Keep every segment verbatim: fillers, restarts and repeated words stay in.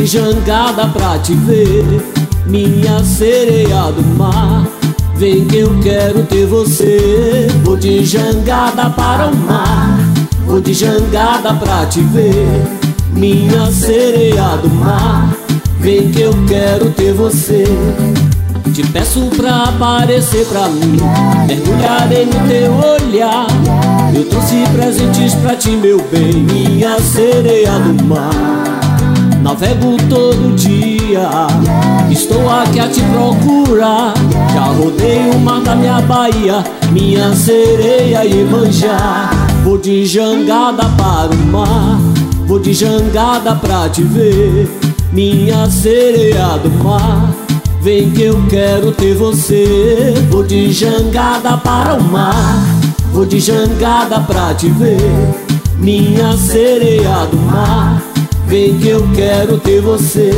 jangada pra te ver, minha sereia do mar. Vem que eu quero ter você. Vou de jangada para o mar, vou de jangada pra te ver, minha sereia do mar. Vem que eu quero ter você. Te peço pra aparecer pra mim, mergulharei no teu olhar. Eu trouxe presentes pra ti, meu bem, minha sereia do mar. Navego todo dia, estou aqui a te procurar. Já rodei o mar da minha Bahia, minha sereia Iemanjá. Vou de jangada para o mar, vou de jangada pra te ver, minha sereia do mar. Vem que eu quero ter você. Vou de jangada para o mar, vou de jangada pra te ver, minha sereia do mar. Vem que eu quero ter você.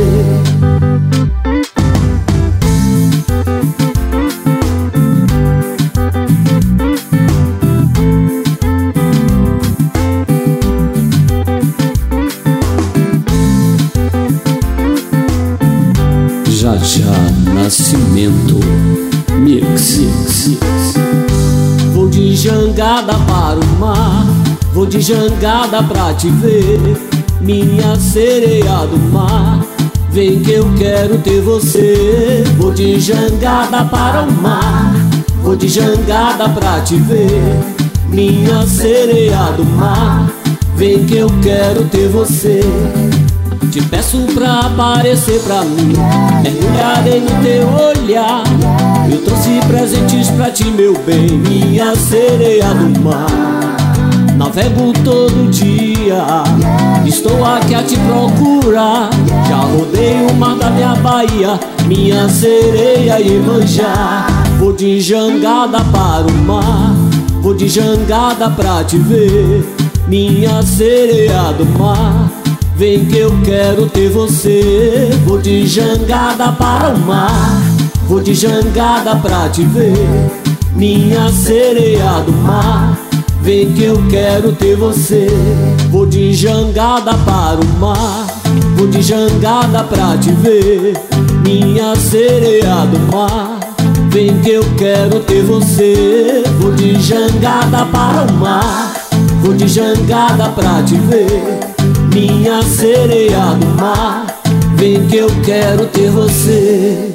Já já Nascimento Mix, mix. Vou de jangada para o mar, vou de jangada pra te ver, minha sereia do mar. Vem que eu quero ter você. Vou de jangada para o mar, vou de jangada pra te ver, minha sereia do mar. Vem que eu quero ter você. Te peço pra aparecer pra mim, mergulharei no teu olhar. Eu trouxe presentes pra ti, meu bem, minha sereia do mar. Navego todo dia, estou aqui a te procurar. Já rodei o mar da minha Bahia, minha sereia Iemanjá. Vou de jangada para o mar, vou de jangada pra te ver, minha sereia do mar. Vem que eu quero ter você. Vou de jangada para o mar, vou de jangada pra te ver, minha sereia do mar. Vem que eu quero ter você. Vou de jangada para o mar, vou de jangada pra te ver, minha sereia do mar. Vem que eu quero ter você. Vou de jangada para o mar, vou de jangada pra te ver, minha sereia do mar. Vem que eu quero ter você.